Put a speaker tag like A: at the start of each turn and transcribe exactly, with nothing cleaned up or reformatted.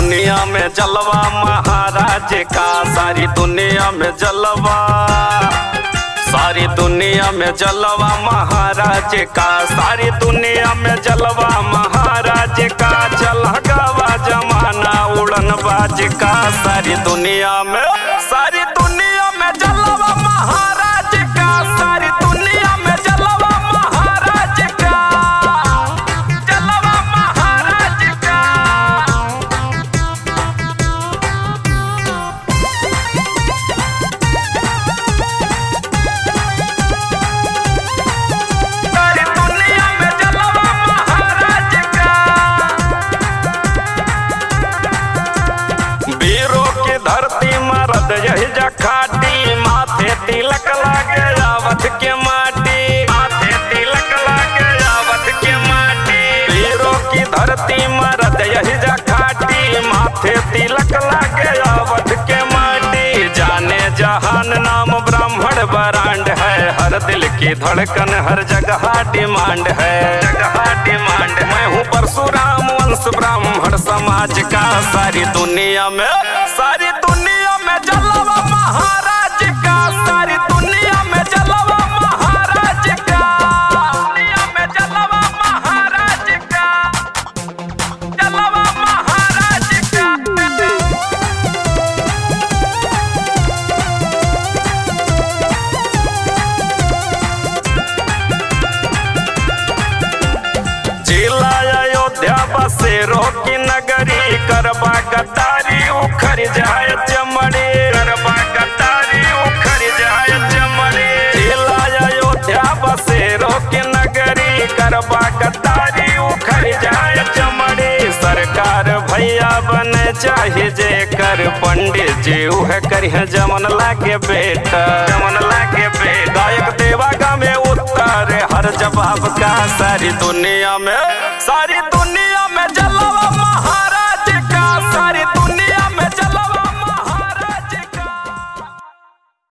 A: दुनिया में जलवा महाराज का, सारी दुनिया में जलवा, सारी दुनिया में जलवा महाराज का, सारी दुनिया में जलवा महाराज का। चला गवा जमाना उड़न बाज का, सारी दुनिया में, सारी दुनिया में जलवा महाराज का, सारी दुनिया में जलवा महाराज का, जलवा महाराज का। सारी दुनिया में जलवा महाराज का। वीरों की धरती मरद यही जखाटी, माथे तिलक लागे आवत के माटी, माथे तिलक लागे आवत के माटी। वीरों की धरती मरद यही जखाटी, माथे तिलक लागे आवत के माटी। जाने जहान नाम ब्राह्मण बरांड है, हर दिल की धड़कन हर जगह डिमांड है, जगह डिमांड। मैं हूँ परशुराम वंश ब्राह्मण समाज का, सारी दुनिया में, सारी दुनिया में जलवा महाराज का, सारी दुनिया में जलवा महाराज का, दुनिया में जलवा महाराज का, जलवा महाराज का। जिला अयोध्या बसेरो की नगरी, करबा गद्दारी उखड़ जाए चमड़ी, करबा गद्दारी उखड़ जाए चमड़ी। जिला अयोध्या बसेरो की नगरी, करबा गद्दारी उखड़ जाए चमड़ी। सरकार भैया बने चाहिए जेकर, पंडित जी उह करिए जमन लागे बेटा, जमन लागे बेटा। गायक देवा गा में उत्तर हर जवाब का, सारी दुनिया में, सारी दुनिया